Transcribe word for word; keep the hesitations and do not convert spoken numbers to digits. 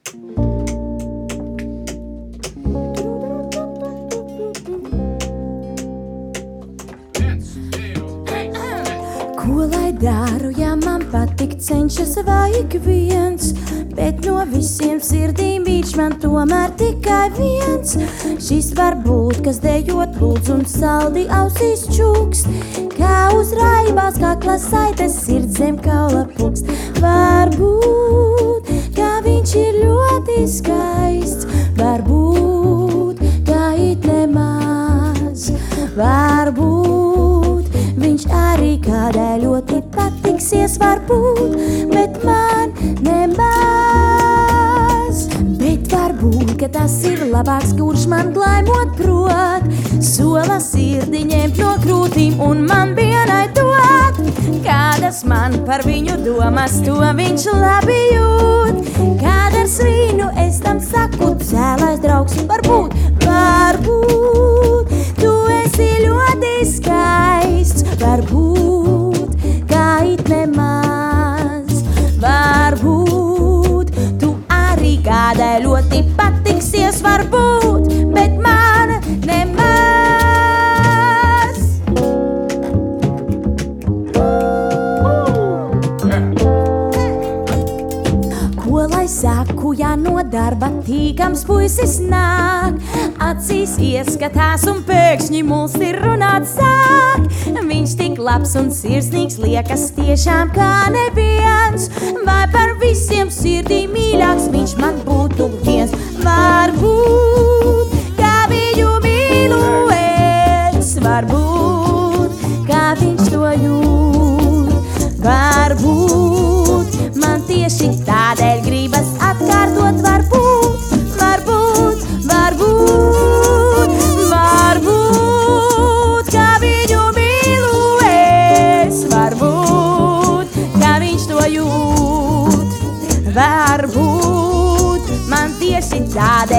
Ko lai daru, ja man patik cenšas vai ik viens, bet no visiem sirdīm viņš man tomēr tikai viens. Šis var būt, kas dejot lūdz un saldi ausīs čūkst, kā uzraibās kakla saites sirds zem kaula pukst. Varbūt, kā viņš ir ļoti skaists, varbūt, kā it nemaz, varbūt, viņš arī kādai ļoti patiksies, varbūt, bet man nemaz. Bet varbūt, ka tas ir labāks, kurš man glaimot prot, sola sirdi ņemt no krūtīm un man vienai dot. Kādas man par viņu domas, to viņš labi jūt. Kad ar svīnu es tam saku, cēlais draugs, varbūt, varbūt, tu esi ļoti skaists, varbūt, kā it nemaz, varbūt, tu arī kādai ļoti patiksies, varbūt, bet man nemaz. Ko lai saku, ja no darba tīkams puisis nāk, acīs ieskatās un pēkšņi mulsi runāt sāk. Viņš tik labs un sirsnīgs liekas tiešām kā neviens, vai par visiem sirdī mīļāks viņš man būtu viens. Varbūt, kā viņu mīlu es, varbūt, kā viņš to jūt, varbūt, man tieši tādēļ gribas atkārtot, varbūt, varbūt, varbūt, varbūt, kā viņu mīlu es, varbūt, kā viņš to jūt, varbūt, man tieši tādēļ